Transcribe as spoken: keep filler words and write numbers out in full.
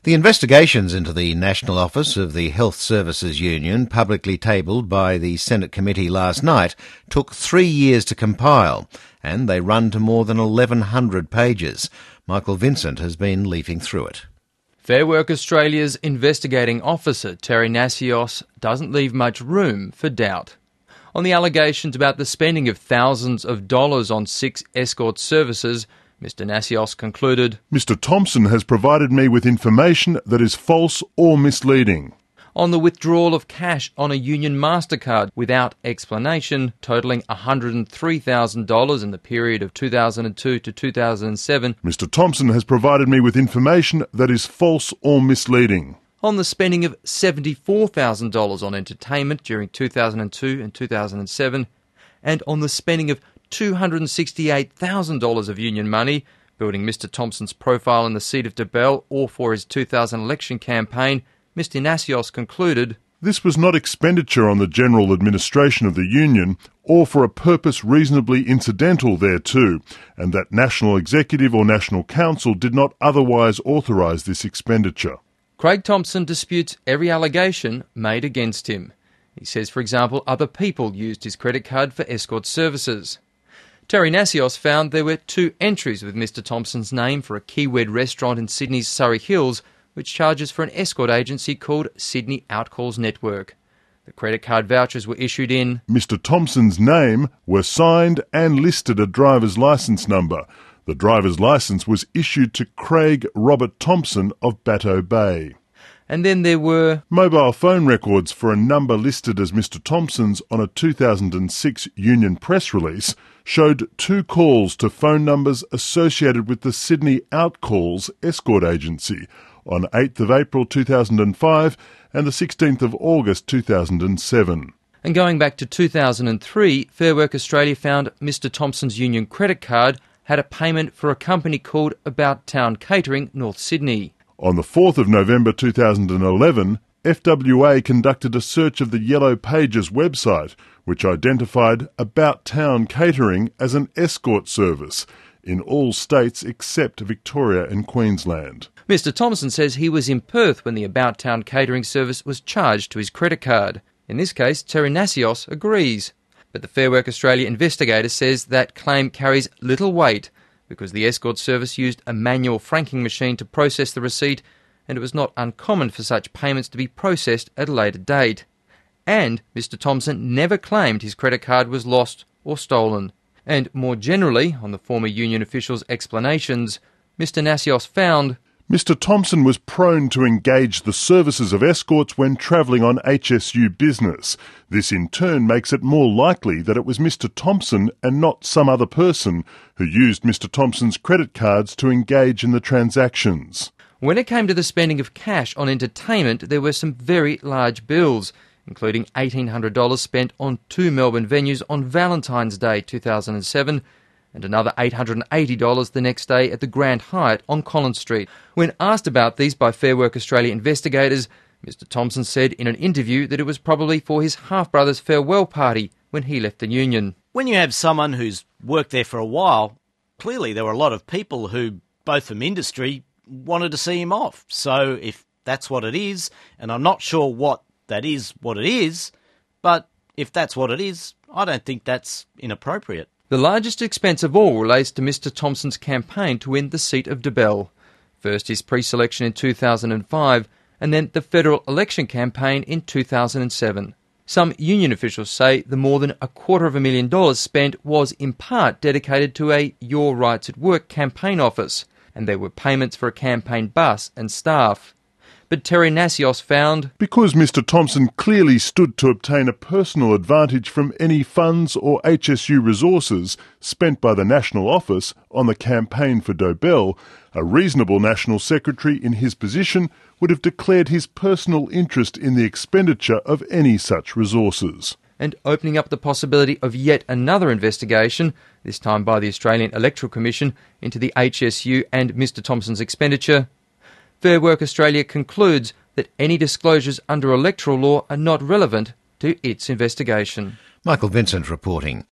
The investigations into the National Office of the Health Services Union, publicly tabled by the Senate committee last night, took three years to compile, and they run to more than eleven hundred pages. Michael Vincent has been leafing through it. Fair Work Australia's investigating officer, Terry Nassios, doesn't leave much room for doubt. On the allegations about the spending of thousands of dollars on six escort services, Mister Nassios concluded, Mister Thompson has provided me with information that is false or misleading. On the withdrawal of cash on a Union MasterCard without explanation, totalling one hundred three thousand dollars in the period of two thousand two to two thousand seven. Mister Thompson has provided me with information that is false or misleading. On the spending of seventy-four thousand dollars on entertainment during two thousand two and two thousand seven, and on the spending of two hundred sixty-eight thousand dollars of union money, building Mister Thompson's profile in the seat of Dobell or for his two thousand election campaign, Mister Nassios concluded, This was not expenditure on the general administration of the Union or for a purpose reasonably incidental thereto, and that National Executive or National Council did not otherwise authorise this expenditure. Craig Thompson disputes every allegation made against him. He says, for example, other people used his credit card for escort services. Terry Nassios found there were two entries with Mister Thompson's name for a Kiwed restaurant in Sydney's Surrey Hills, which charges for an escort agency called Sydney Outcalls Network. The credit card vouchers were issued in Mister Thompson's name, were signed and listed a driver's licence number. The driver's licence was issued to Craig Robert Thompson of Batto Bay. And then there were mobile phone records for a number listed as Mister Thompson's on a two thousand six Union press release showed two calls to phone numbers associated with the Sydney Outcalls escort agency on eighth of April two thousand five and the sixteenth of August two thousand seven. And going back to two thousand three, Fair Work Australia found Mister Thompson's Union credit card had a payment for a company called About Town Catering, North Sydney. On the fourth of November two thousand eleven, F W A conducted a search of the Yellow Pages website, which identified About Town Catering as an escort service in all states except Victoria and Queensland. Mister Thompson says he was in Perth when the About Town Catering service was charged to his credit card. In this case, Terry Nassios agrees. But the Fair Work Australia investigator says that claim carries little weight because the escort service used a manual franking machine to process the receipt, and it was not uncommon for such payments to be processed at a later date. And Mister Thompson never claimed his credit card was lost or stolen. And more generally, on the former union official's explanations, Mister Nassios found Mister Thompson was prone to engage the services of escorts when travelling on H S U business. This in turn makes it more likely that it was Mister Thompson and not some other person who used Mister Thompson's credit cards to engage in the transactions. When it came to the spending of cash on entertainment, there were some very large bills, including eighteen hundred dollars spent on two Melbourne venues on Valentine's Day two thousand seven, and another eight hundred eighty dollars the next day at the Grand Hyatt on Collins Street. When asked about these by Fair Work Australia investigators, Mister Thompson said in an interview that it was probably for his half-brother's farewell party when he left the union. When you have someone who's worked there for a while, clearly there were a lot of people who, both from industry, wanted to see him off. So if that's what it is, and I'm not sure what that is, what it is, but if that's what it is, I don't think that's inappropriate. The largest expense of all relates to Mister Thompson's campaign to win the seat of Dobell. First his pre-selection in two thousand five, and then the federal election campaign in two thousand seven. Some union officials say the more than a quarter of a million dollars spent was in part dedicated to a Your Rights at Work campaign office, and there were payments for a campaign bus and staff. But Terry Nassios found because Mister Thompson clearly stood to obtain a personal advantage from any funds or H S U resources spent by the National Office on the campaign for Dobell, a reasonable National Secretary in his position would have declared his personal interest in the expenditure of any such resources. And opening up the possibility of yet another investigation, this time by the Australian Electoral Commission, into the H S U and Mister Thompson's expenditure, Fair Work Australia concludes that any disclosures under electoral law are not relevant to its investigation. Michael Vincent reporting.